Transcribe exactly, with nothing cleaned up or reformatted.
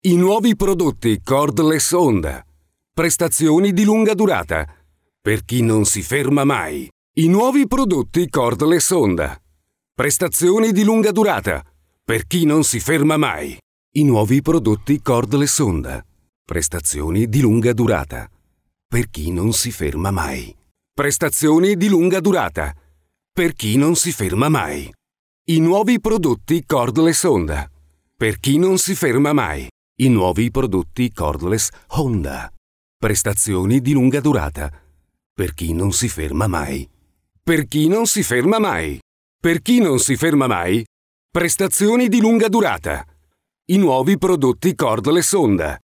I nuovi prodotti Cordless Honda. Prestazioni di lunga durata. Per chi non si ferma mai. I nuovi prodotti Cordless Honda. Prestazioni di lunga durata. Per chi non si ferma mai. I nuovi prodotti Cordless Honda. Prestazioni di lunga durata. Per chi non si ferma mai. Prestazioni di lunga durata. Per chi non si ferma mai. I nuovi prodotti Cordless Honda. Per chi non si ferma mai. I nuovi prodotti Cordless Honda. Prestazioni di lunga durata. Per chi non si ferma mai. Per chi non si ferma mai. Per chi non si ferma mai. Prestazioni di lunga durata. I nuovi prodotti Cordless Honda.